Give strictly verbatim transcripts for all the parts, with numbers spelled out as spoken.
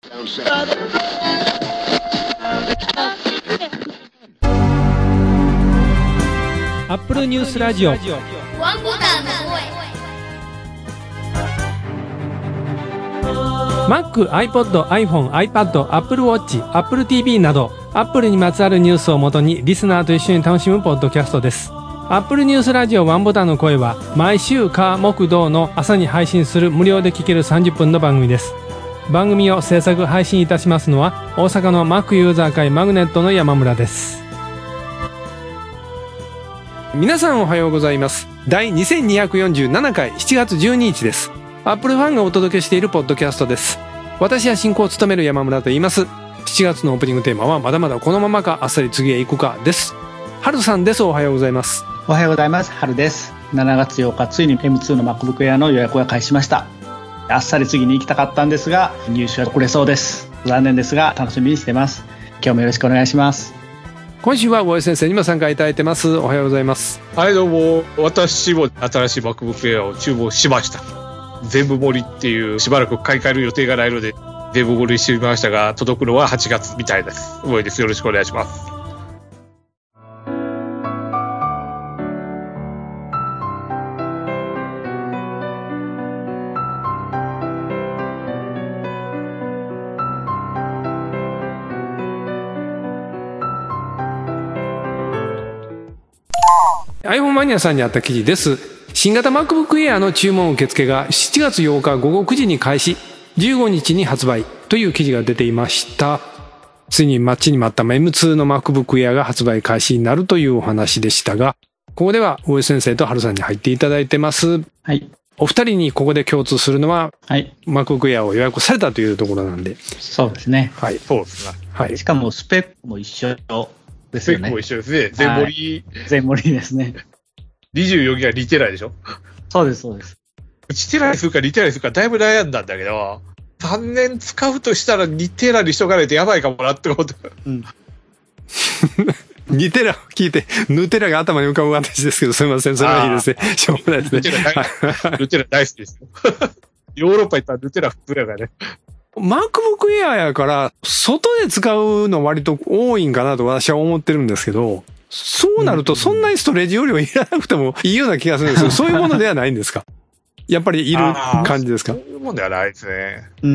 アップルニュースラジオワンボタンの声 Mac、iPod、iPhone、iPad、Apple Watch、Apple ティーブイ など Apple にまつわるニュースをもとにリスナーと一緒に楽しむポッドキャストです。Apple ニュースラジオワンボタンの声は毎週火木土の朝に配信する無料で聴けるさんじゅっぷんの番組です。番組を制作配信いたしますのは大阪の Mac ユーザー会マグネットの山村です。皆さんおはようございます。第にせんにひゃくよんじゅうななかいしちがつじゅうににちです。アップルファンがお届けしているポッドキャストです。私は進行を務める山村と言います。しちがつのオープニングテーマはまだまだこのままかあっさり次へ行くかです。春さんです。おはようございます。 おはようございます。春です。しちがつようかついに エムツー の MacBook Air の予約が開始しました。あっさり次に行きたかったんですが入手は遅れそうです。残念ですが楽しみにしてます。今日もよろしくお願いします。 今週は大江先生にも参加いただいてます。おはようございます。 はい、どうも。私も新しい MacBook Air を注文しました。全部盛りっていうしばらく買い替える予定がないので全部盛りしてみましたが、届くのははちがつみたいです。大江です。よろしくお願いします。 iPhone マニアさんにあった記事です。新型 MacBook Air の注文受付がしちがつようかごごくじに開始、じゅうごにちに発売という記事が出ていました。ついに待ちに待った エムツー の MacBook Air が発売開始になるというお話でしたが、ここでは大江先生と春さんに入っていただいてます。 はい。 お二人にここで共通するのは、はい、MacBook Air を予約されたというところなんで。 そうですね。 はい。そうですね。 はい。しかもスペックも一緒ですよね。 スペックも一緒ですね。全盛り。 全盛りですね。 にじゅうよギガにテラでしょ。 そうです、そうです。 いちテラにするかにテラにするかだいぶ悩んだんだけど、さんねん使うとしたらにテラにしとかないとやばいかもなって思って。うん。 にテラを聞いて、ヌテラが頭に浮かぶ私ですけど、すみません、それはいいですね。しょうがないですね。 ヌテラ大好きですよ。ヨーロッパ行ったらヌテラ普通だからね。 MacBook Air やから、外で使うの割と多いんかなと私は思ってるんですけど、そうなるとそんなにストレージ容量いらなくてもいいような気がするんですけど、そういうものではないんですか？やっぱりいる感じですか？ そういうものではないですね。 うん。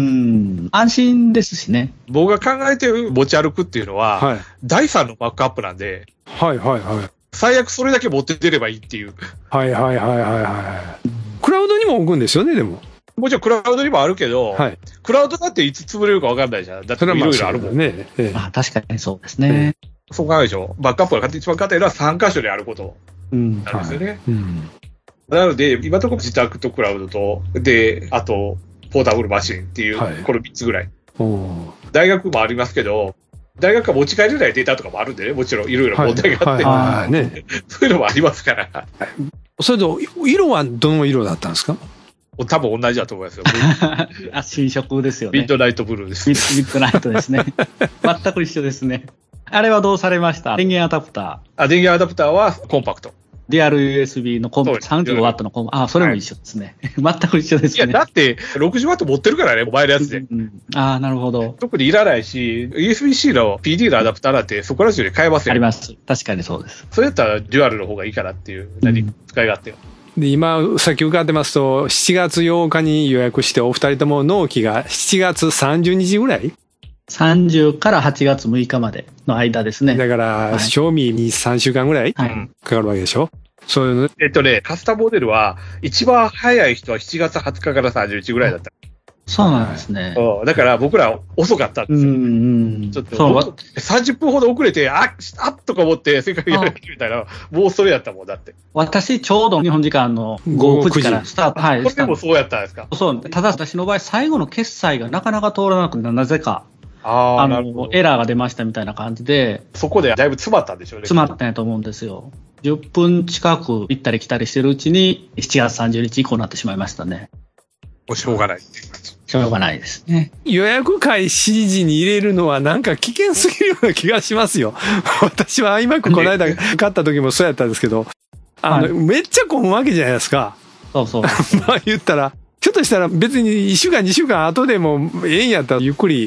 安心ですしね。 僕が考えてる持ち歩くっていうのは、はい、だいさんのバックアップなんで、 はいはいはい。 最悪それだけ持って出ればいいっていう。 はいはいはいはいはい。クラウドにも置くんですよね、でも。 もちろんクラウドにもあるけど、はい、クラウドだっていつ潰れるか分かんないじゃん。だっていろいろあるもんね。 ええ、あ、確かにそうですね。 ええ、そう考えるでしょ。バックアップが一番簡単なのはさんかしょであることなんですよね。うん、はい、うん、なので、今のところ自宅とクラウドと、で、あと、ポータブルマシンっていう、はい、このみっつぐらい。大学もありますけど、大学が持ち帰れないデータとかもあるんでね、もちろんいろいろ問題があって、はいはいね、そういうのもありますから。 それと、色はどの色だったんですか？ 多分同じだと思いますよ。 あ、新色ですよね。 ミッドナイトブルーです。 ミッドナイトですね。全く一緒ですね。あれはどうされました？電源アダプター。 あ、電源アダプターはコンパクト。 デュアル ユーエスビー のコンパクト、さんじゅうごワットのコンパクト。あ、それも一緒ですね。はい、全く一緒ですね。 いや、だって、ろくじゅうワット持ってるからね、モバイルやつで。うんうん、 ああ、なるほど。 特にいらないし、ユーエスビーC の ピーディー のアダプターなんてそこら中で買えますよ。 あります。確かにそうです。 それやったらデュアルの方がいいかなっていう、何、使い勝手が。 で今さっき伺ってますとしちがつようかに予約してお二人とも納期がしちがつさんじゅうにちぐらいさんじゅうからはちがつむいかまでの間ですね。 だから、はい、賞味にさんしゅうかんぐらいかかるわけでしょ、はい、そういうの。 えっとねカスタムモデルは一番早い人はしちがつはつかからさんじゅうにちぐらいだった。 そうなんですね。 だから僕ら遅かったんですよ。うんうん、ちょっとさんじゅっぷんほど遅れて、あっ、あっとか思って、せっかくやるみたいな、もうそれやったもんだって。 私、ちょうど日本時間のごくじからスタート。はい。 これでもそうやったんですか？ そう。ただ私の場合、最後の決済がなかなか通らなくて、なぜか。ああの、エラーが出ましたみたいな感じで。 そこでだいぶ詰まったんでしょうね。 詰まったんやと思うんですよ。じゅっぷん近く行ったり来たりしてるうちに、しちがつさんじゅうにち以降になってしまいましたね。 もうしょうがないっていう感じ。 しょうがないですね。 予約開始時に入れるのはなんか危険すぎるような気がしますよ。私は iMac この間買った時もそうやったんですけど、あの、はい、めっちゃ混むわけじゃないですか。 そうそう。 まあ言ったら、ちょっとしたら別にいっしゅうかんにしゅうかん後でもええんやったらゆっくり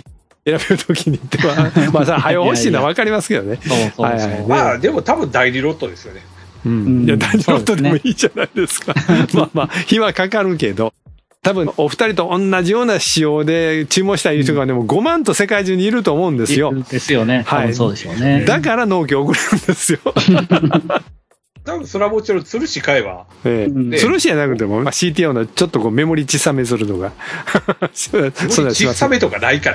選べるときにっては、まあさ、早欲しいのは分かりますけどね。 そうそうそう。はいはい、 まあ、でも多分第二ロットですよね。 うん。いや、第二ロットでもいいじゃないですか。まあまあ、日はかかるけど。多分、お二人と同じような仕様で注文したい人がね、もうごまんと世界中にいると思うんですよ。 ですよね。はい。そうでしょうね。 だから納期遅れるんですよ。 多分それはもちろん吊るし買えば。 ええ、吊るしじゃなくても、まあ、シーティーオー のちょっとこうメモリ小さめするのが。 小さめとかないから。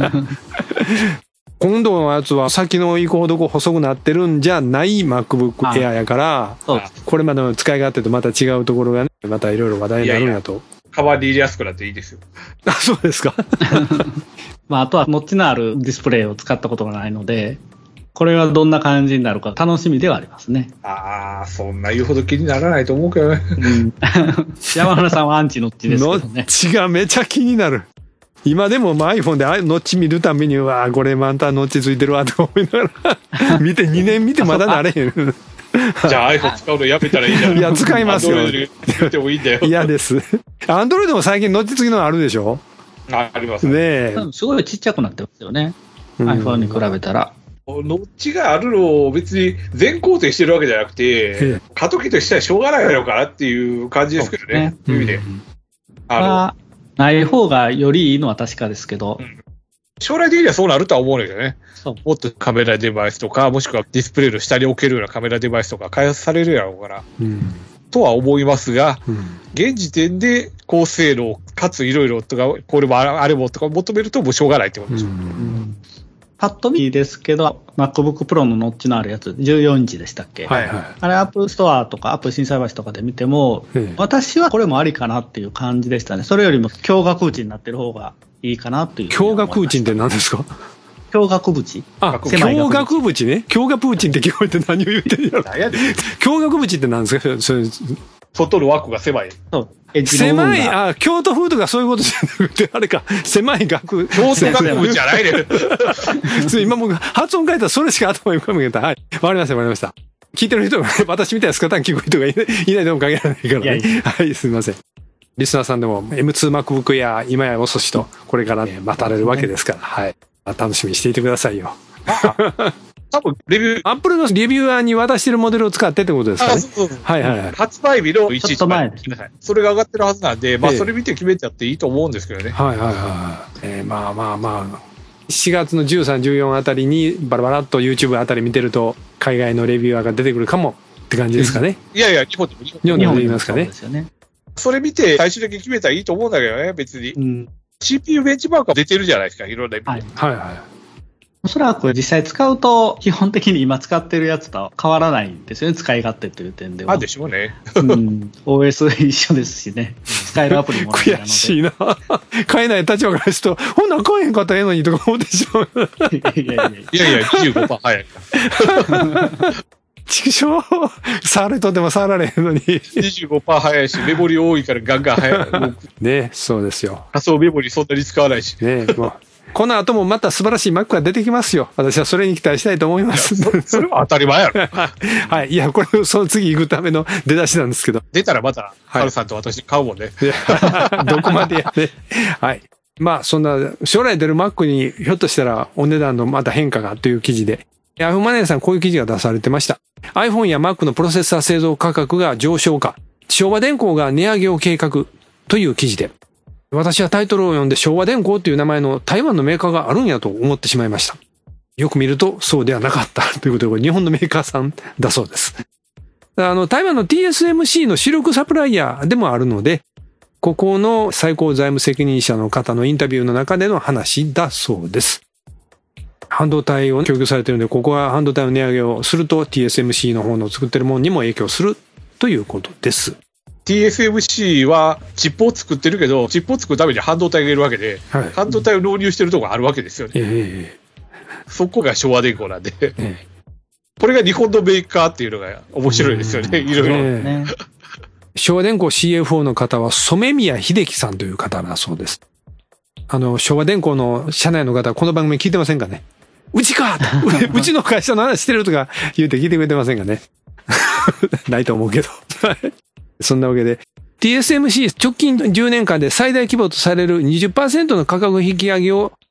今度のやつは先の行くほどこう細くなってるんじゃない MacBook Air やから、これまでの使い勝手とまた違うところがね、またいろいろ話題になるんやと。いやいやカバンに入れやすくなっていいですよ。 あ、そうですか。 まあ、あとはノッチのあるディスプレイを使ったことがないので、これはどんな感じになるか楽しみではありますね。 ああ、そんな言うほど気にならないと思うけどね。うん、 山村さんはアンチノッチですけどね。 ノッチがめちゃ気になる。今でも iPhone でノッチ見るためには、これまたノッチついてるわと思いながら、見てにねん見てまだなれへん。 じゃあ iPhone 使うのやめたらいいじゃん。 いや、使いますよ。 Android で言ってもいいんだよ。 嫌です。Android も最近ノッチ付きのあるでしょ？ あ、ありますね。 ねえ。 すごいちっちゃくなってますよね。うん、iPhone に比べたら。 ノッチがあるのを別に全肯定してるわけじゃなくて、過渡期としてはしょうがないのかなっていう感じですけどね。そういう意味で。 あの、ない方がよりいいのは確かですけど。うん、 将来的にはそうなるとは思うんだけどね。もっとカメラデバイスとか、もしくはディスプレイの下に置けるようなカメラデバイスとか開発されるやろうから。うん、とは思いますが、うん、現時点で高性能かついろいろとか、これもあれもとか求めるともうしょうがないってことでしょう。うん、 パッと見ですけど、MacBook Pro のノッチのあるやつ、じゅうよんインチでしたっけ？はいはい。あれ、Apple Store とか Apple 心斎橋とかで見ても、私はこれもありかなっていう感じでしたね。それよりも驚愕縁になってる方がいいかなっていう。 驚愕縁って何ですか？ 驚愕縁？ あ、驚愕縁ね。驚愕縁って聞こえて何を言ってるんやろ。驚愕縁って何ですか？それ外の枠が狭い。 そう狭い、あ、京都風とかそういうことじゃなくて、あれか、狭い額。 京都額縁じゃないね。 今もう発音変えたらそれしか頭に浮かぶけど、はい。わかりました、わかりました。聞いてる人が、私みたいなスカタン聞く人がいない、いないとも限らないからね。いやいやはい、すみません。リスナーさんでも エムツー MacBook や今や遅しと、これから待たれるわけですから、はい。楽しみにしていてくださいよ。 多分レビュー、 アップルのレビュアーに渡してるモデルを使ってってことですかね。あ、そうそう。はいはいはい。 発売日のいちにちまえです。それが上がってるはずなんで、まあそれ見て決めちゃっていいと思うんですけどね。 はいはいはい。えー、まあまあまあ、しがつのじゅうさん、じゅうよんあたりにバラバラっと YouTube あたり見てると、海外のレビュアーが出てくるかもって感じですかね。 いやいや、日本でも日本でも言いますかね。 それ見て最終的に決めたらいいと思うんだけどね、別に。うん、シーピーユー ベンチマークが出てるじゃないですか、いろんな意味で。 はいはいはい。 おそらく実際使うと、基本的に今使ってるやつと変わらないんですよね、使い勝手という点では。 あ、でしょうね。 うん。オーエス 一緒ですしね。使えるアプリも悔しいな。買えない立場からすると、ほんなら買えへんかったらええのにとか思ってしまう。 いやいやいや。いやいや、にじゅうごパーセント 早いか。 畜生触れとっても触られへんのに。 にじゅうごパーセント 早いし、メモリ多いからガンガン早い。 ね、そうですよ。 仮想メモリそんなに使わないし。 ね、もう。この後もまた素晴らしい Mac が出てきますよ。私はそれに期待したいと思います。 そ, それは当たり前やろ。 はい。いや、これ、その次行くための出だしなんですけど。 出たらまた、ハルさんと私買うもんね。 どこまでやね。はい。まあ、そんな、将来出る Mac にひょっとしたらお値段のまた変化がという記事で。ヤフーマネーさんこういう記事が出されてました。iPhone や Mac のプロセッサー製造価格が上昇か。昭和電工が値上げを計画という記事で。私はタイトルを読んで昭和電工という名前の台湾のメーカーがあるんやと思ってしまいました。よく見るとそうではなかったということで、これ日本のメーカーさんだそうです。あの、台湾の ティーエスエムシー の主力サプライヤーでもあるので、ここの最高財務責任者の方のインタビューの中での話だそうです。半導体を供給されているので、ここは半導体の値上げをすると ティーエスエムシー の方の作ってるものにも影響するということです。 ティーエスエムシー はチップを作ってるけど、チップを作るために半導体がいるわけで、はい、半導体を納入してるところがあるわけですよね。えー、そこが昭和電工なんで、えー、これが日本のメーカーっていうのが面白いですよね、いろいろ。ね、 昭和電工 シーエフオー の方は染宮秀樹さんという方だそうです。あの、昭和電工の社内の方はこの番組聞いてませんかね。うちかうちの会社の話してるとか言うて聞いてくれてませんかね。ないと思うけど。そんなわけで、ティーエスエムシー 直近じゅうねんかんで最大規模とされる にじゅっパーセント の価格引き上げを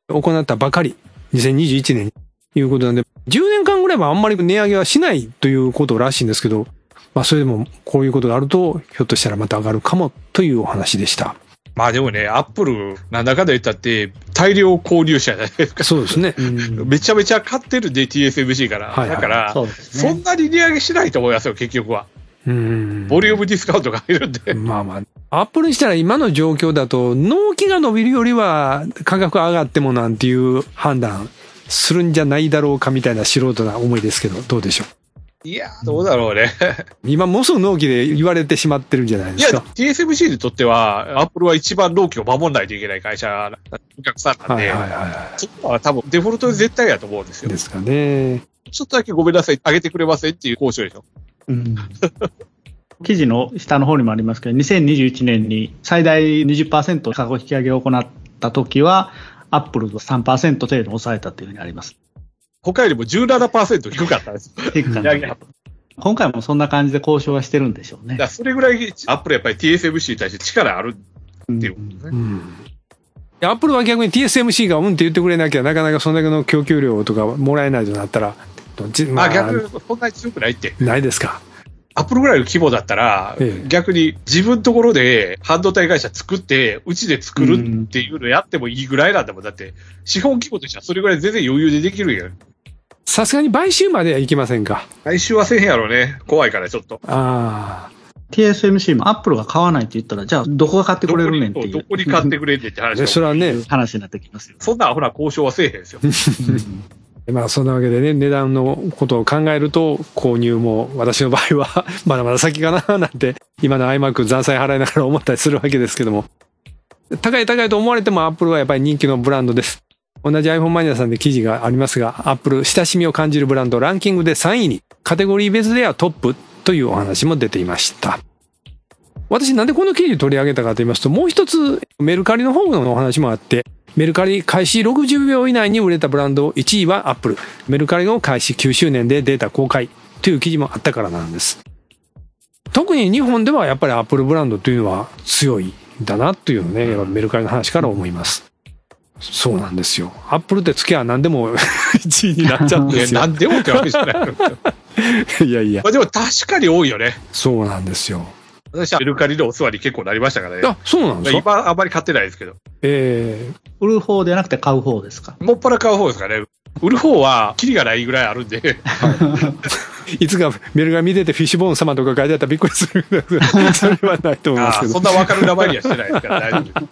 行ったばかり、にせんにじゅういちねんにいうことなんで、じゅうねんかんぐらいはあんまり値上げはしないということらしいんですけど、まあそれでもこういうことがあると、ひょっとしたらまた上がるかもというお話でした。 まあでもね、アップル、なんだかんだ言ったって、大量購入者じゃないですか。 そうですね。 めちゃめちゃ買ってるんで、ティーエスエムシー から。はいはい、だから、そ, ね、そんなに値上げしないと思いますよ、結局は。うんボリュームディスカウントが入るんで。 まあまあ。アップルにしたら今の状況だと、納期が伸びるよりは価格上がってもなんていう判断するんじゃないだろうかみたいな素人な思いですけど、どうでしょう。 いや、どうだろうね。 今もうすぐ納期で言われてしまってるんじゃないですか。 いや、ティーエスエムシー にとっては、アップルは一番納期を守らないといけない会社、お客さんなんで、はいはいはい、そこは多分デフォルトで絶対やと思うんですよ。 ですかね。 ちょっとだけごめんなさい、上げてくれませんっていう交渉でしょ。うん、 記事の下の方にもありますけど、にせんにじゅういちねんに最大 にじゅっパーセント 価格引き上げを行ったときは、アップルが さんパーセント 程度抑えたというふうにあります。 他よりも じゅうななパーセント 低かったんです。低かった。 今回もそんな感じで交渉はしてるんでしょうね。 だそれぐらいアップルやっぱり ティーエスエムシー に対して力あるっていうことね。うんうんアップルは逆に ティーエスエムシー がうんって言ってくれなきゃなかなかそれだけの供給量とかもらえないとなったら、 まあ、あ逆にそんなに強くないって。 ないですか。 アップルぐらいの規模だったら、ええ、逆に自分のところで半導体会社作って、うちで作るっていうのやってもいいぐらいなんだもん。だって、資本規模としてはそれぐらい全然余裕でできるよ。 さすがに買収まではいきませんか。 買収はせへんやろうね。怖いからちょっと。 ああ。ティーエスエムシー もアップルが買わないって言ったら、じゃあどこが買ってくれるねんっていう。 どこに買ってくれんねんって話。 それはね。 話になってきますよ。 そんなアホな交渉はせえへんですよ。 まあそんなわけでね、値段のことを考えると、購入も私の場合はまだまだ先かななんて、今の iMac 残債払いながら思ったりするわけですけども。高い高いと思われてもアップルはやっぱり人気のブランドです。同じ iPhone マニアさんで記事がありますが、アップル親しみを感じるブランドランキングでさんいに、カテゴリー別ではトップというお話も出ていました。私なんでこの記事取り上げたかと言いますと、もう一つメルカリの方のお話もあって、メルカリ開始ろくじゅうびょう以内に売れたブランドいちいはアップル。メルカリの開始きゅうしゅうねんでデータ公開という記事もあったからなんです。特に日本ではやっぱりアップルブランドというのは強いんだなというのをね、メルカリの話から思います。そうなんですよ。アップルってつけは何でもいちいになっちゃうんですよ。 何でもってわけじゃないいやいや。 まあでも確かに多いよね。 そうなんですよ。 私はメルカリのお座り結構なりましたからね。 あ、そうなんですか。 今あんまり買ってないですけど。 ええー、売る方ではなくて買う方ですか。 もっぱら買う方ですかね。売る方はキリがないぐらいあるんで。はい、 いつかメルカリ見ててフィッシュボーン様とか書いてあったらびっくりする。それはないと思いますけど。 あそんな分かる名前にはしてないですから大丈夫です。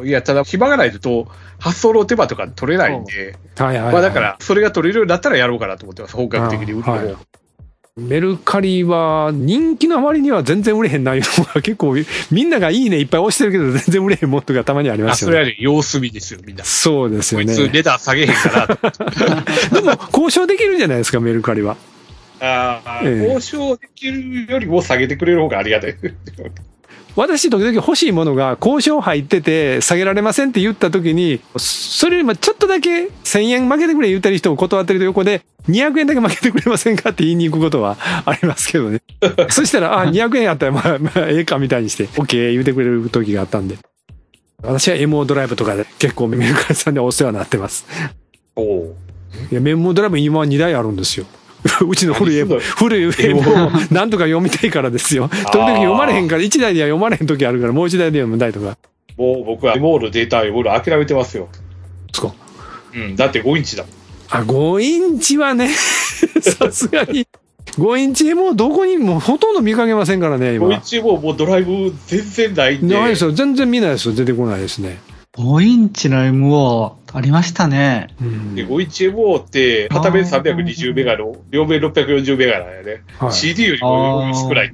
いや、ただ暇がないと発送の手間とか取れないんで。はいはいはい、まあだからそれが取れるようになったらやろうかなと思ってます。本格的に売る方。はい、 メルカリは人気の割には全然売れへん内容が結構みんながいいねいっぱい押してるけど全然売れへんもんとかたまにありますよね。 あ、それはね、様子見ですよ、みんな。 そうですよね。 こいつ値段下げへんかな。 でも交渉できるじゃないですか、メルカリは。 ああ、ええ、交渉できるよりも下げてくれる方がありがたい。 私時々欲しいものが交渉入ってて下げられませんって言った時に、それよりもちょっとだけせんえん負けてくれ言ったり人を断ってると横でにひゃくえんだけ負けてくれませんかって言いに行くことはありますけどね。そしたら、あ、にひゃくえんやったらまあ、まあ、ええかみたいにして OK 言うてくれる時があったんで。私は エムオー ドライブとかで結構メルカリさんでお世話になってます。おお。いや、エムオー ドライブ今はにだいあるんですよ。うちの古いエモ、古いエモをなんとか読みたいからですよ。時々読まれへんから、いちだいでは読まれへん時あるから、もういちだいで読むたいとか。 もう僕はエモールデータ読むの諦めてますよ。 そうか。 うん、だってごインチだもん。 あ、ごインチはね、さすがに。ごインチエモどこにもほとんど見かけませんからね、今。 ごインチエモもうドライブ全然ないんで。 ないですよ。全然見ないですよ。出てこないですね。 ごインチの エムオー ありましたね。 うん、でごインチエムオー って片面さんびゃくにじゅうメガの両面ろっぴゃくよんじゅうメガなんやね。はい、シーディー よりも少ないって。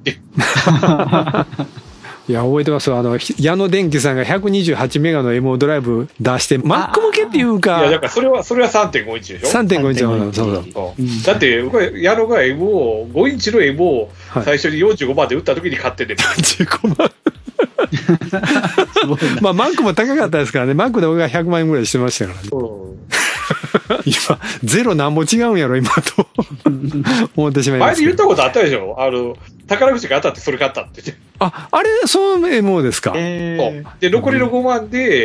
いや、覚えてますよ。あの、矢野電機さんがひゃくにじゅうはちメガの エムオー ドライブ出して、Mac 向けっていうか。 いや、だからそれは、それは さんてんご インチでしょ ?さんてんご インチ。 そうそう。 だって、これ、矢野が エムオー、ごインチの エムオー、最初によんじゅうごまんで売った時に買ってて。よんじゅうごまんまあ、マックも高かったですからね。マックで俺がひゃくまんえんぐらいしてましたからね。今、ゼロなんぼ違うんやろ、今と。思ってしまいました。前に言ったことあったでしょあの、宝くじが当たってそれ買ったって言って。 あ、あれ、そう エムオー ですか。 えー、で、残りのごまんで、はい、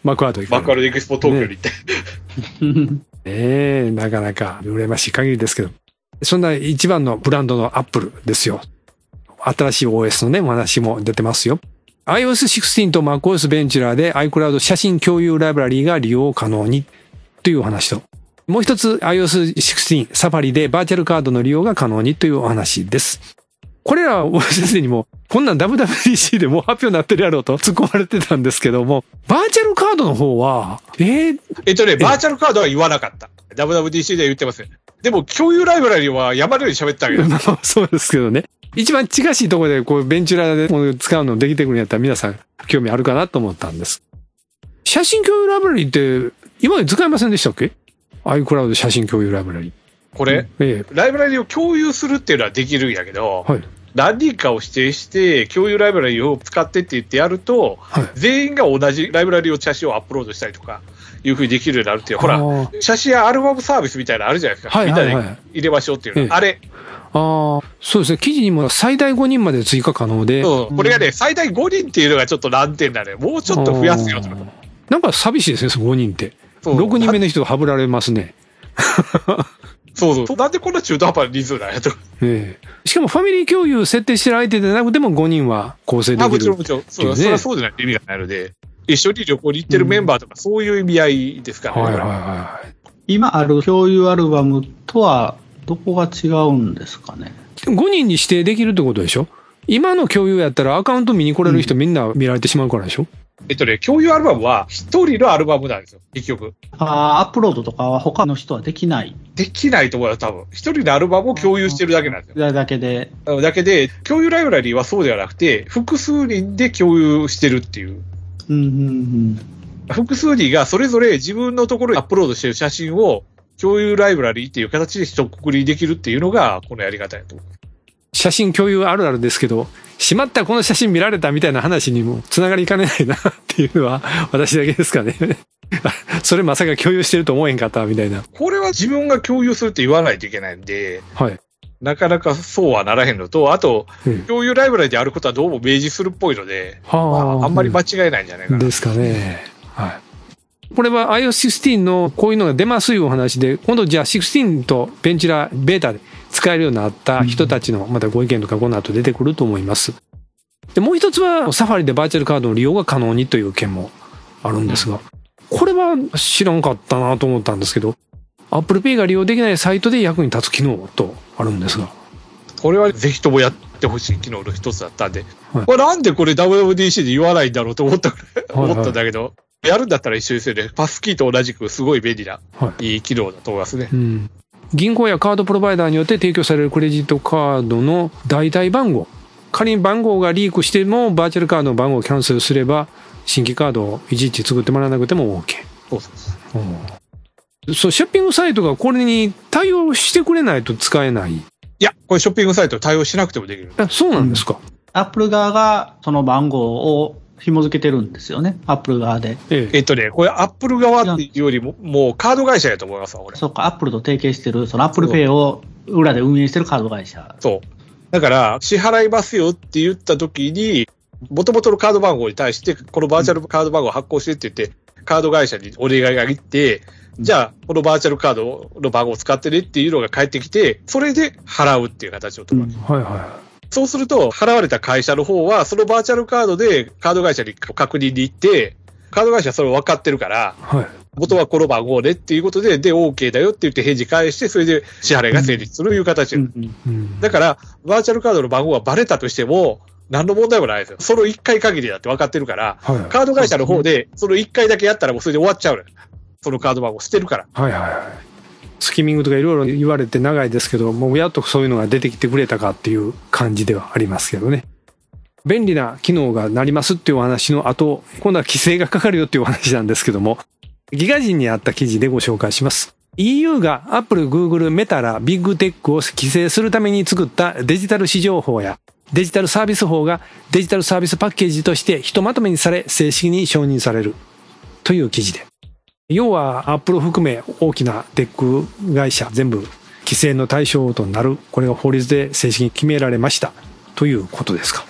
マクワード行く。 マクワードエキスポ東京に行って。 ねえ、なかなか羨ましい限りですけど。そんな一番のブランドのアップルですよ。新しい オーエス のね、お話も出てますよ。アイオーエスじゅうろく と MacOS Ventura で iCloud 写真共有ライブラリーが利用可能にというお話と、もう一つ アイオーエスじゅうろく サファリでバーチャルカードの利用が可能にというお話です。これらは先生にも、こんなん ダブリューダブリューディーシー でもう発表になってるやろうと突っ込まれてたんですけども、バーチャルカードの方は、えー、 えっとね、バーチャルカードは言わなかった。ダブリューダブリューディーシー では言ってますね。でも共有ライブラリーは山のように喋ったわけです。 そうですけどね。一番近しいところでこうベンチュラで使うのできてくるんやったら皆さん興味あるかなと思ったんです。写真共有ライブラリーって今まで使いませんでしたっけ？ iCloud 写真共有ライブラリー。 これ、ええ、ライブラリーを共有するっていうのはできるんやけど、はい、何人かを指定して共有ライブラリーを使ってって言ってやると、はい、全員が同じライブラリーを写真をアップロードしたりとかいうふうにできるようになるっていう、ほら写真やアルバムサービスみたいなのあるじゃないですか、はいはいはい、みんなで入れましょうっていうの、ええ、あれああ、そうですね。記事にも最大ごにんまで追加可能で。 そう。これがね、最大ごにんっていうのがちょっと難点だね。もうちょっと増やすよと。 なんか寂しいですね、そのごにんって。ろくにんめの人がはぶられますね。 そうそう。なんでこんな中途半端な人数なんやと。 ええ。しかもファミリー共有設定してる相手でなくてもごにんは構成できる、ね。あ、 もちろんもちろん。そう、それはそうじゃないと意味がないので、一緒に旅行に行ってるメンバーとか、そういう意味合いですからね。 はいはいはい。今ある共有アルバムとは、どこが違うんですかね。 ごにんに指定できるってことでしょ。今の共有やったらアカウント見に来れる人みんな見られてしまうからでしょ。 うん、えっとね、共有アルバムは一人のアルバムなんですよ、結局。 ああ、アップロードとかは他の人はできない。 できないと思うよ、多分。一人のアルバムを共有してるだけなんですよ。 だけで。 だけで、共有ライブラリーはそうではなくて、複数人で共有してるっていう。 うんうんうん。 複数人がそれぞれ自分のところにアップロードしてる写真を共有ライブラリーっていう形で一括りできるっていうのが、このやり方やと思う。 写真共有あるあるですけど、しまったこの写真見られたみたいな話にもつながりかねないなっていうのは私だけですかね。それまさか共有してると思えんかったみたいな。 これは自分が共有するって言わないといけないんで、 はい、 なかなかそうはならへんのと、あと、うん、共有ライブラリであることはどうも明示するっぽいので、まあ、あんまり間違いないんじゃないかな。 ですかね。はい。これは アイオーエスじゅうろく のこういうのが出ますいうお話で、今度じゃあじゅうろくとベンチュラベータで使えるようになった人たちのまたご意見とかこの後出てくると思います。で、もう一つはサファリでバーチャルカードの利用が可能にという件もあるんですが、これは知らんかったなと思ったんですけど、Apple Pay が利用できないサイトで役に立つ機能とあるんですが。 これはぜひともやってほしい機能の一つだったんで、はい、これなんでこれ ダブリューダブリューディーシー で言わないんだろうと思った、思ったんだけど、はいはい、やるんだったら一緒ですよね。パスキーと同じくすごい便利な、はい、いい機能だと思いますね。うん、 銀行やカードプロバイダーによって提供されるクレジットカードの代替番号。仮に番号がリークしてもバーチャルカードの番号をキャンセルすれば新規カードをいちいち作ってもらわなくても OK。 そうそうそう。 うん、そう、ショッピングサイトがこれに対応してくれないと使えない。 いや、これショッピングサイト対応しなくてもできる。 あ、そうなんですか。 アップル側がその番号を紐付けてるんですよね。アップル側で。 ええ、えっとね、これアップル側っていうよりも、もうカード会社やと思いますわ、これ。 そうか、アップルと提携してる、そのアップルペイを裏で運営してるカード会社。 そう。だから、支払いますよって言った時に、元々のカード番号に対して、このバーチャルカード番号を発行してって言って、カード会社にお願いが行って、じゃあ、このバーチャルカードの番号を使ってねっていうのが返ってきて、それで払うっていう形を取るわけ。 うん、はいはい。 そうすると、払われた会社の方は、そのバーチャルカードでカード会社に確認に行って、カード会社はそれ分かってるから、はい、元はこの番号でっていうことで、で、OK だよって言って返事返して、それで支払いが成立するという形、うんうん、だから、バーチャルカードの番号がバレたとしても、何の問題もないですよ。そのいっかい限りだって分かってるから、はい、カード会社の方で、そのいっかいだけやったらもうそれで終わっちゃうのよ。そのカード番号捨てるから。 はいはいはい。スキミングとかいろいろ言われて長いですけど、もうやっとそういうのが出てきてくれたかっていう感じではありますけどね。便利な機能がなりますっていうお話の後、今度は規制がかかるよっていうお話なんですけども、ギガ人にあった記事でご紹介します。イーユー が Apple、Google、メタらビッグテックを規制するために作ったデジタル市場法やデジタルサービス法がデジタルサービスパッケージとしてひとまとめにされ正式に承認されるという記事で。要は Apple を含め大きなテック会社全部規制の対象となる、これが法律で正式に決められましたということですか。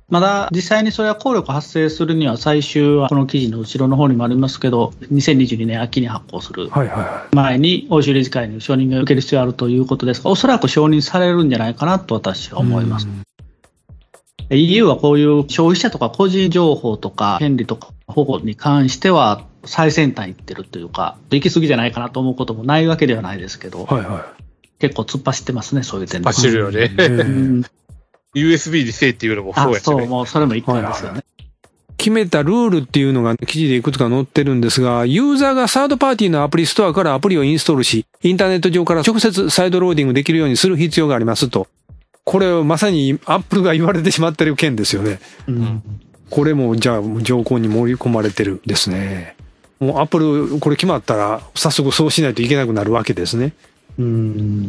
まだ実際にそれは効力発生するには最終はこの記事の後ろの方にもありますけど、にせんにじゅうにねん秋に発行する前に欧州理事会に承認が受ける必要があるということですが、おそらく承認されるんじゃないかなと私は思います。イーユー はこういう消費者とか個人情報とか権利とか保護に関しては最先端行ってるというか、行き過ぎじゃないかなと思うこともないわけではないですけど、はいはい、結構突っ走ってますね、そういう点で。 走るよね。うんユーエスビー にせいっていうのもそうやしね。 あ、そう、もうそれも一環ですよね。はいはい、 決めたルールっていうのが記事でいくつか載ってるんですが、ユーザーがサードパーティーのアプリストアからアプリをインストールし、インターネット上から直接サイドローディングできるようにする必要がありますと。これはまさにアップルが言われてしまってる件ですよね。うん、これもじゃあ条項に盛り込まれてるですね。もうアップルこれ決まったら早速そうしないといけなくなるわけですね。 うん、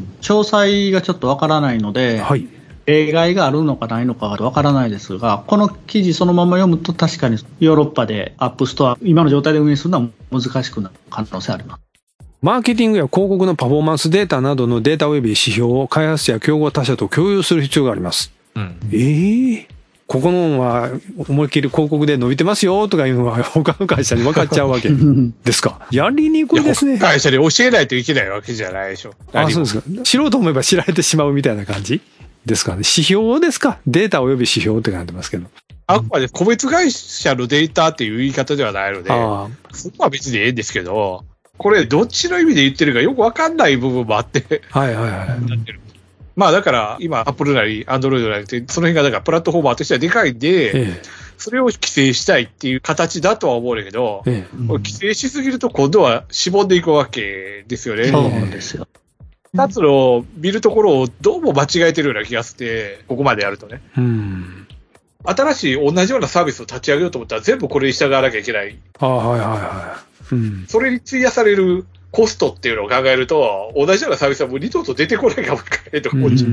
詳細がちょっとわからないので、はい、例外があるのかないのかわからないですが、この記事そのまま読むと確かにヨーロッパでアップストア今の状態で運営するのは難しくなる可能性あります。 マーケティングや広告のパフォーマンスデータなどのデータ及び指標を開発者や競合他社と共有する必要があります。うん、えー、ここのは思いっきり広告で伸びてますよとかいうのは他の会社に分かっちゃうわけですか。やりにくいですね。 会社に教えないといけないわけじゃないでしょ。 あ、そうですか。知ろうと思えば知られてしまうみたいな感じですかね。指標ですか。データ及び指標って書いてますけど。 あくまで個別会社のデータっていう言い方ではないので、そこは別にええんですけど、これどっちの意味で言ってるかよくわかんない部分もあって。はいはいはい。まあだから今アップルなりアンドロイドなりってその辺がだからプラットフォーマーとしてはでかいんで、ええ、それを規制したいっていう形だとは思うんだけど、ええ、規制しすぎると今度はしぼんでいくわけですよね。 そうなんですよ。 二つの見るところをどうも間違えてるような気がして、ここまでやるとね。うん、新しい同じようなサービスを立ち上げようと思ったら全部これに従わなきゃいけない。あ、はいはいはい。うん、それに費やされるコストっていうのを考えると、同じようなサービスはもう二度と出てこないかもしれないと思っちゃう。うん、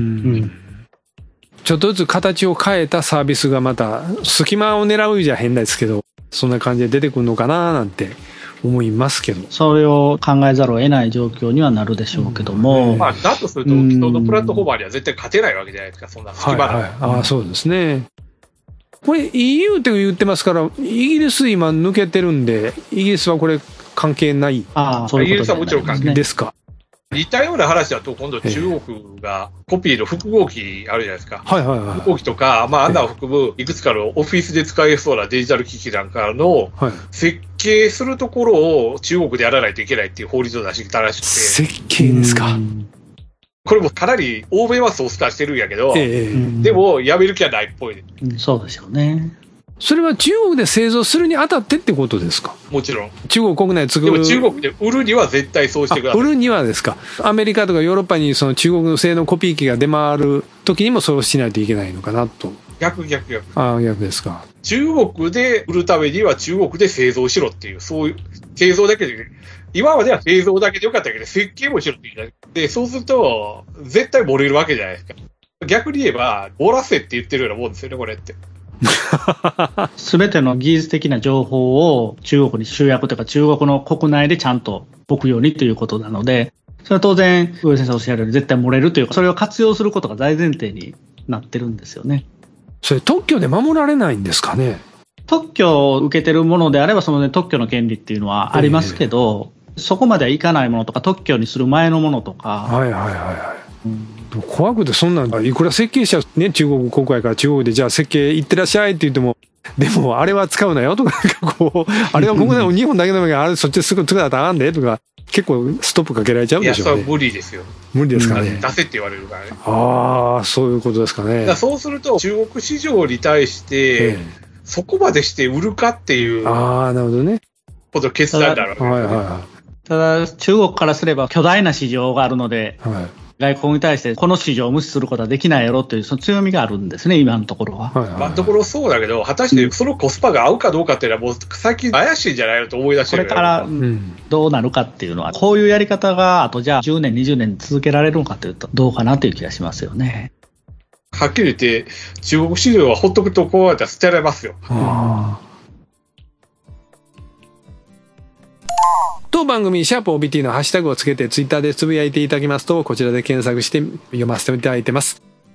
ちょっとずつ形を変えたサービスがまた、隙間を狙うじゃ変ですけど、そんな感じで出てくるのかななんて思いますけど。 それを考えざるを得ない状況にはなるでしょうけども。 うん、まあ、だとすると、既存のプラットフォーマーには絶対勝てないわけじゃないですか、そんな隙間が。はいはい、 ああ、そうですね。これ イーユー って言ってますから、イギリス今抜けてるんで、イギリスはこれ、関係ない。 ああ、そういうことですね。イギリスはもちろん関係ですか。 似たような話だと、今度中国がコピーの複合機あるじゃないですか。はいはいはい。複合機とか、まあ、あんなを含むいくつかのオフィスで使えそうなデジタル機器なんかの設計するところを中国でやらないといけないっていう法律を出してきたらしくて。 設計ですか。 これもかなり欧米はソース化してるんやけど、えー、でもやめる気はないっぽい、 うん。そうでしょうね。 それは中国で製造するにあたってってことですか？ もちろん。 中国国内で作る。 でも中国で売るには絶対そうしてください。 売るにはですか。アメリカとかヨーロッパにその中国製のコピー機が出回る時にもそうしないといけないのかなと。 逆逆逆。 ああ、逆ですか。 中国で売るためには中国で製造しろっていう、そういう、製造だけで、今までは製造だけでよかったけど、設計もしろって言って、で、そうすると、絶対漏れるわけじゃないですか。逆に言えば、漏らせって言ってるようなもんですよね、これって。 すべての技術的な情報を中国に集約というか中国の国内でちゃんと置くようにということなので、それは当然上先生おっしゃるように絶対漏れるというか、それを活用することが大前提になってるんですよね。 それ特許で守られないんですかね。 特許を受けてるものであればその、ね、特許の権利っていうのはありますけど、えー、そこまではいかないものとか特許にする前のものとか、 はいはいはいはい、うん、怖くてそんなんいくら設計者ね、中国国外から中国でじゃあ設計行ってらっしゃいって言っても、でもあれは使うなよとか、こうあれは国内の日本だけのものがあれそっちすぐ作らなあかんでとか、結構ストップかけられちゃうんでしょうね。 いや、それは無理ですよ。 無理ですかね。 出せって言われるからね。 ああ、そういうことですかね。 だからそうすると中国市場に対して、ええ、そこまでして売るかっていう、 ああ、なるほどね。 こと決断だろう、ね。はいはいはい。ただ中国からすれば巨大な市場があるので、はい、外国に対してこの市場を無視することはできないやろというその強みがあるんですね、今のところは。 はいはいはい、今のところそうだけど、果たしてそのコスパが合うかどうかっていうのはもう最近怪しいんじゃないのと思い出してる。 これからどうなるかっていうのは、こういうやり方があとじゃあじゅうねんにじゅうねん続けられるのかというとどうかなという気がしますよね。 はっきり言って中国市場はほっとくとこうやったら捨てられますよ。はあ、 当番組シャープ オービーティー のハッシュタグをつけてツイッターでつぶやいていただきますと、こちらで検索して読ませていただいてます。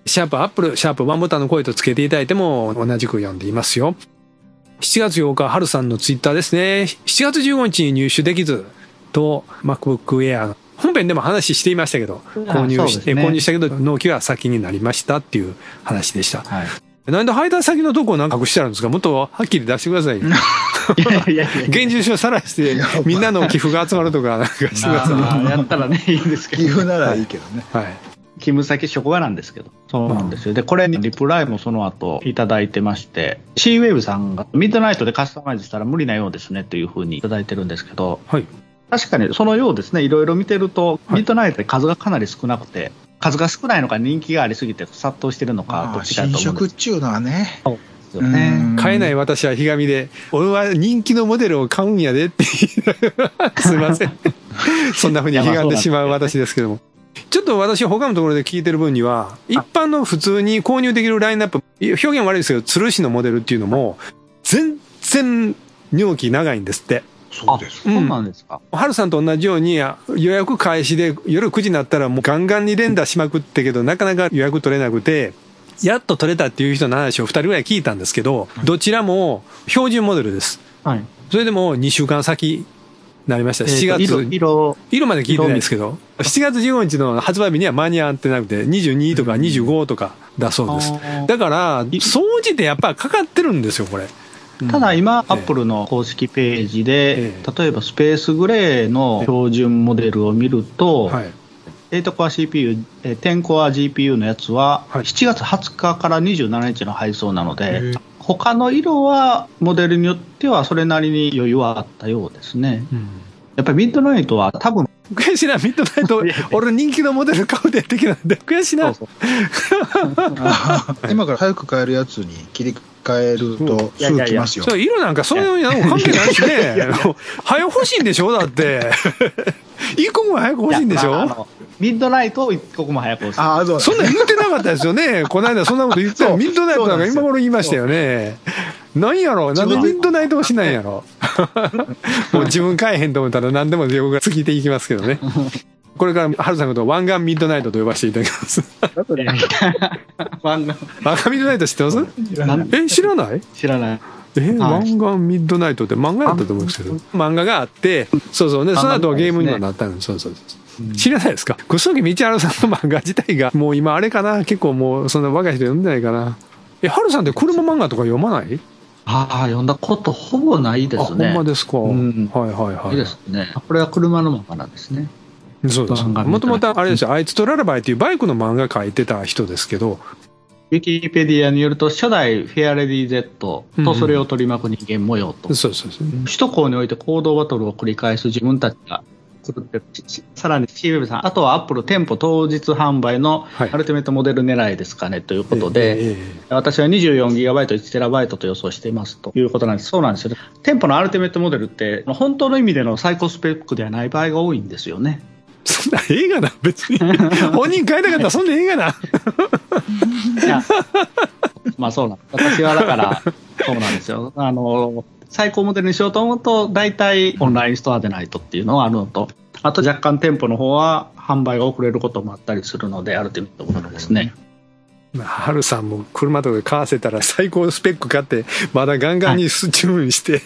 シャープアップル、シャープワンボタンの声とつけていただいても同じく読んでいますよ。しちがつようか、春さんのツイッターですね。しちがつじゅうごにちに入手できずと MacBook Air、本編でも話していましたけど、購入して、ね、購入したけど納期は先になりましたっていう話でした。はい、なんで配達先のとこをなんか隠してあるんですか？もっとはっきり出してくださいよ。いやいやいや現住所さらしてみんなの寄付が集まるとかなんかしてください。 やったらねいいんですけど。 寄付ならいいけどね。 はい。勤務先職場なんですけど、そうなんですよ。でこれにリプライもその後いただいてまして、シーウェーブさんがミッドナイトでカスタマイズしたら無理なようですねというふうにいただいてるんですけど、はい、確かにそのようですね。いろいろ見てると、はい、ミッドナイトで数がかなり少なくて、数が少ないのか人気がありすぎて殺到してるのかどっちかと思うんです。 新色っていうのはね。 ね、買えない私はひがみで、俺は人気のモデルを買うんやでってすいませんそんな風にひがんでしまう私ですけども、ちょっと私他のところで聞いてる分には一般の普通に購入できるラインナップ、表現悪いですけど鶴氏のモデルっていうのも全然納期長いんですって。 そうです。 そうなんですか。 ハルさんと同じように予約開始で夜くじになったらもうガンガンに連打しまくってけどなかなか予約取れなくて、やっと取れたっていう人の話をふたりぐらい聞いたんですけど、どちらも標準モデルです。はい。それでもにしゅうかん先になりました。しちがつ、 色、色、 色まで聞いてないですけど、しちがつじゅうごにちの発売日には間に合ってなくて、にじゅうにとかにじゅうごとかだそうです。だから、総じてやっぱりかかってるんですよ、これ。 ただ今、アップルの公式ページで、例えばスペースグレーの標準モデルを見ると、はい、エイトコア シーピーユー、テンコア ジーピーユー のやつはしちがつはつかからにじゅうしちにちの配送なので、他の色はモデルによってはそれなりに余裕はあったようですね。うん、やっぱりミッドナイトは多分悔しいな、ミッドナイト俺人気のモデル買うで的なんで悔しいな。そうそう今から早く買えるやつに切り替えるとすぐ来ますよ。 そう色なんかそういうの関係ないしね。早欲しいんでしょだって一刻も早く欲しいんでしょ。 ミッドナイトを一刻も早く欲しい。 ああ、そうそんな言ってなかったですよね。この間そんなこと言ってミッドナイトなんか今頃言いましたよね。何やろ、なんでミッドナイト推しなんやろ。もう自分買えへんと思ったら何でも僕が過ぎていきますけどね。これから春さんのことを湾岸ミッドナイトと呼ばせていただきます。湾岸湾岸ミッドナイト知ってます？え、知らない？ 知らない。 え、湾岸ミッドナイトって漫画やったと思うんですけど、漫画があって、そうそうね、その後はゲームにはなったんです。そうそうそう。知らないですか？楠木道春さんの漫画自体がもう今あれかな、結構もうそんな若い人読んでないかな。え、春さんって車漫画とか読まない？ ああ、読んだことほぼないですね。 あ、ほんまですか。うん、はいはいはい。 いいですね。これは車の漫画なんですね。 そうです。もともとあれですよ、あいつとララバイっていうバイクの漫画描いてた人ですけど、 ウィキペディアによると初代フェアレディ Z とそれを取り巻く人間模様と、うんうん、そうそうそう、首都高において行動バトルを繰り返す自分たちが作ってる。さらに シーウェブ さん、あとはアップル店舗当日販売のアルティメットモデル狙いですかね、はい、ということで、えーえー、私は にじゅうよんギガバイト、いちテラバイトと予想していますということなんです。そうなんですよね。店舗のアルティメットモデルって本当の意味での最高スペックではない場合が多いんですよね。 そんな映画な別に本人買いたかったらそんな映画ないや、まあそうなんです。私はだからそうなんですよ。あの最高モデルにしようと思うと大体オンラインストアでないとっていうのがあるのと、あと若干店舗の方は販売が遅れることもあったりするので、アルティメットモデルですね。 ハルさんも車とか買わせたら最高スペック買ってまだガンガンにチューンして、はい、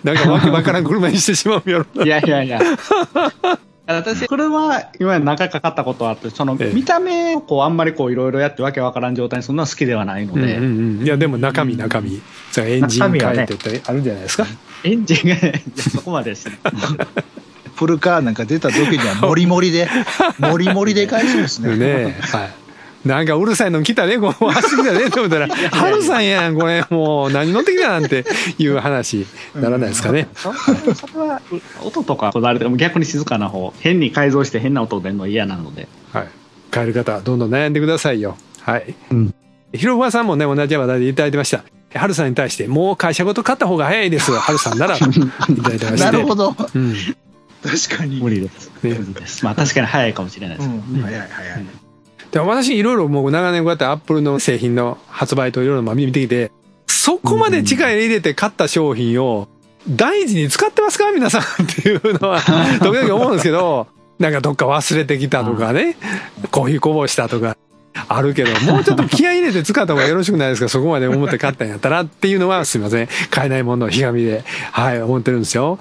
なんかわけわからん車にしてしまうやろな。 いやいやいや私これは今まで何回か買ったことあって、その見た目をこうあんまりこういろいろやってわけわからん状態にするのは好きではないので、うんうんうん、いやでも中身中身、それエンジン変えてってあるんじゃないですか。 エンジンがそこまでですねフルカーなんか出た時にはモリモリでモリモリで返すんですね。 ね、はい。なんかうるさいの来たね、こう走ってきたねと思ったら、ハルさんやん、これもう何乗ってきたなんていう話ならないですかね。 それは音とかこだわりでも逆に静かな方、変に改造して変な音出るの嫌なので、 はい、変える方はどんどん悩んでくださいよ。はい。うん、ひろふわさんもね、同じ話題でいただいてました。ハルさんに対してもう会社ごと買った方が早いです。ハルさんならいただいてました。 なるほど。 うん、 確かに無理です。ね、無理です。まあ確かに早いかもしれないです。うん、早い早い。 で私いろいろもう長年こうやってアップルの製品の発売といろいろ見てきて、そこまで力入れて買った商品を大事に使ってますか皆さんっていうのは時々思うんですけど、なんかどっか忘れてきたとかね、コーヒーこぼしたとか、 あるけど、もうちょっと気合い入れて使った方がよろしくないですか、そこまで思って買ったんやったらっていうのは、すみません。買えないものをひがみで、はい、思ってるんですよ。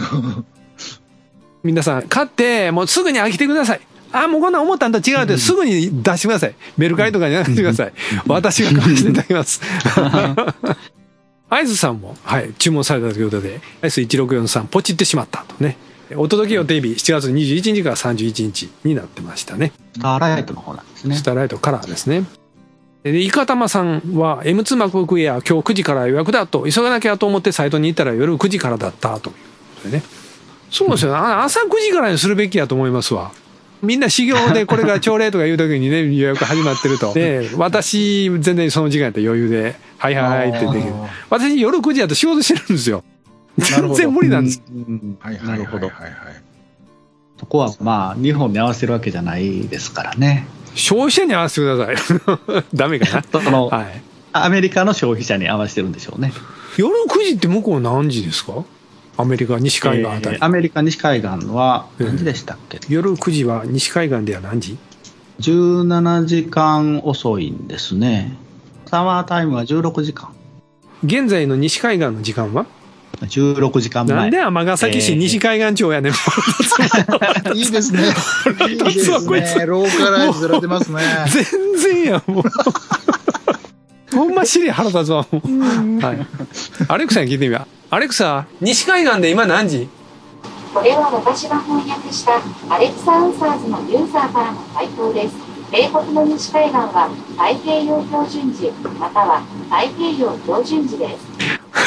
皆さん、買って、もうすぐに飽きてください。あ、もうこんなん思ったんと違うってすぐに出してください。メルカリとかに出してください。私が買わせていただきます。アイスさんも、はい、注文されたということで、アイスいちろくよんさんポチってしまったとね。お届け予定日しちがつにじゅういちにちからさんじゅういちにちになってましたね。 スターライトの方なんですね。 スターライトカラーですね。で、イカタマさんは エムツー MacBook Air 今日くじから予約だと急がなきゃと思ってサイトに行ったら夜くじからだったということでね。そうですよね。朝くじからにするべきやと思いますわ。みんな修行でこれから朝礼とか言うときにね、予約始まってると。で、私、全然その時間やったら余裕で、はいはいってできる。私、夜くじやと仕事してるんですよ。全然無理なんです。 なるほど。そこはまあ、日本に合わせるわけじゃないですからね。 消費者に合わせてください。ダメかな。 その、はい、アメリカの消費者に合わせてるんでしょうね。 夜くじって向こう何時ですか？アメリカ西海岸あたり、 えー、アメリカ西海岸は何時でしたっけ、えー、 夜くじは西海岸では何時？ じゅうななじかん遅いんですね。サマータイムはじゅうろくじかん。 現在の西海岸の時間はじゅうろくじかんまえ。 なんで尼崎市西海岸町やねん。えー、いいですね。いいですね。ローカライズされてますね。 全然やもう。ほんま尻腹立つわもう。はい。アレクサに聞いてみよう。アレクサ、西海岸で今何時？ これは私が翻訳したアレクサアンサーズのユーザーからの回答です。米国の西海岸は太平洋標準時または太平洋標準時です。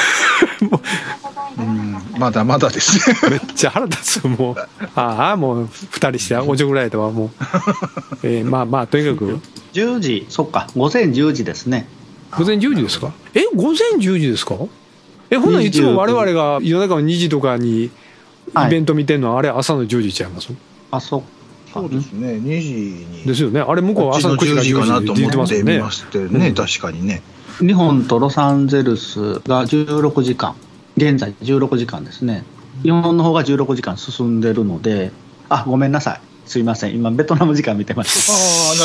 うん、まだまだですね。 めっちゃ腹立つもう。ああもう二人しておちょくられたわもう。えー、まあまあとにかくじゅうじ、そっか午前じゅうじですね。 午前じゅうじですか？え、午前じゅうじですか？え、ほんならいつも我々が夜中のにじとかにイベント見てんのは、はい、あれ朝のじゅうじちゃいます？ あ、そうそうですね、にじにですよね。あれ向こうは朝のくじかじゅうじかなと思って見ましてね、うん、確かにね。 日本とロサンゼルスがじゅうろくじかん、現在じゅうろくじかんですね。日本の方がじゅうろくじかん進んでるので、あ、ごめんなさい、すいません、今ベトナム時間見てました。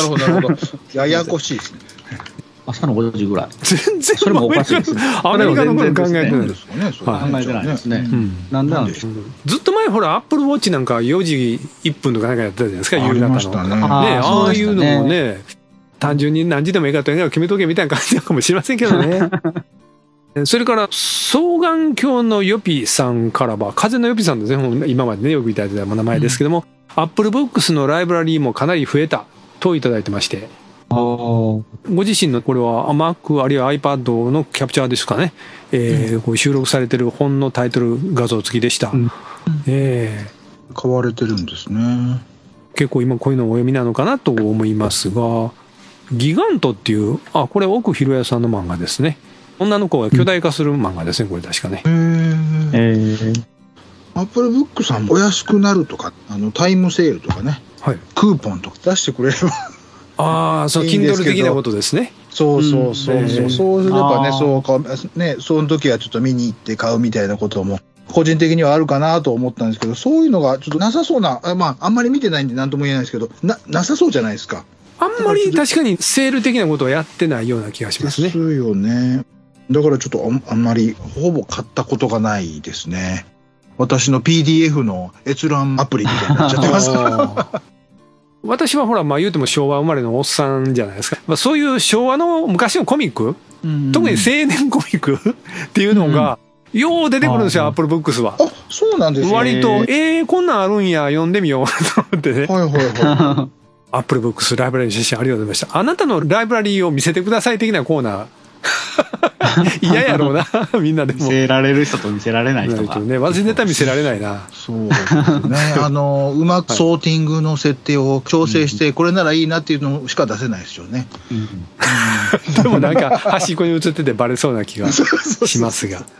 ああ、なるほどなるほど。ややこしいですね。 朝のごじぐらい。 全然それもおかしいですね。 アメリカのこと考えてないですよね。考えてないですね。なんでなんでしょう。 ずっと前ほらアップルウォッチなんかよじいっぷんとかなんかやってたじゃないですか、夕方の。ね、ああいうのもね、単純に何時でもいいかと決めとけみたいな感じなのかもしれませんけどね。それから双眼鏡のヨピさんからは、風のヨピさんですね、今までねよくいただいた名前ですけども、アップルブックスのライブラリーもかなり増えたといただいてまして。ご自身のこれは Mac あるいは iPad のキャプチャーですかね、えーうん、こう収録されてる本のタイトル画像付きでした、うんえー、買われてるんですね。 結構今こういうのをお読みなのかなと思いますが、ギガントっていうあこれ奥弘也さんの漫画ですね。女の子が巨大化する漫画ですね、これ確かね。へーアップルブックさんもお安くなるとかあのタイムセールとかね、はい、クーポンとか出してくれればああ、そう、Kindle 的なことですね。 そうそうそうそう、うん、そうすればね、そうかね、その時はちょっと見に行って買うみたいなことも個人的にはあるかなと思ったんですけど、そういうのがちょっとなさそうな、あまああんまり見てないんで何とも言えないですけど、ななさそうじゃないですか。 あんまり確かにセール的なことをやってないような気がしますね。 ですよね。だからちょっと あ, あんまりほぼ買ったことがないですね。私の ピーディーエフ の閲覧アプリみたいになっちゃってます。 私はほらまあ言うても昭和生まれのおっさんじゃないですか、まあ、そういう昭和の昔のコミック、うん、特に青年コミックっていうのが、うん、よう出てくるんですよ、アップルブックスは。 あ、そうなんですね。 割とえー、こんなんあるんや読んでみようと思ってね。はいはいはい。アップルブックスライブラリーの写真ありがとうございました。あなたのライブラリーを見せてください的なコーナー嫌やろうなみんなでも見せられる人と見せられない人が、 ね、私絶対見せられないな。 そうですね。あのうまくソーティングの設定を調整して、これならいいなっていうのしか出せないですよね、うんうん、でもなんか端っこに映っててバレそうな気がしますが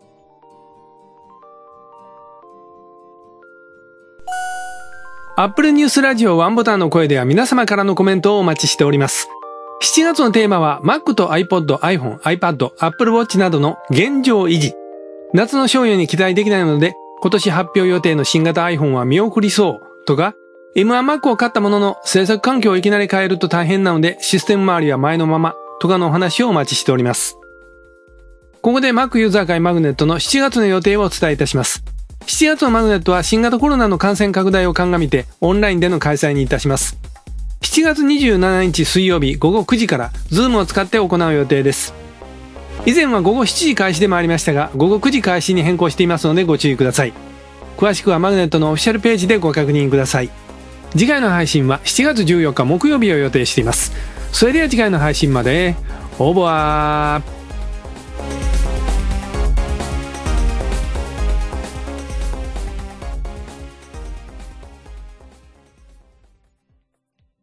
アップルニュースラジオワンボタンの声では皆様からのコメントをお待ちしております。しちがつのテーマは Mac と iPod、iPhone、iPad、Apple Watch などの現状維持。夏の商用に期待できないので、今年発表予定の新型 iPhone は見送りそうとか、 エムワン Mac を買ったものの制作環境をいきなり変えると大変なのでシステム周りは前のままとかのお話をお待ちしております。ここで Mac ユーザー会マグネットのしちがつの予定をお伝えいたします。しちがつのマグネットは新型コロナの感染拡大を鑑みてオンラインでの開催にいたします。しちがつにじゅうしちにち水曜日ごごくじから Zoom を使って行う予定です。以前はごごしちじ開始でもありましたがごごくじ開始に変更していますのでご注意ください。詳しくはマグネットのオフィシャルページでご確認ください。次回の配信はしちがつじゅうよっか木曜日を予定しています。それでは次回の配信までオーバー。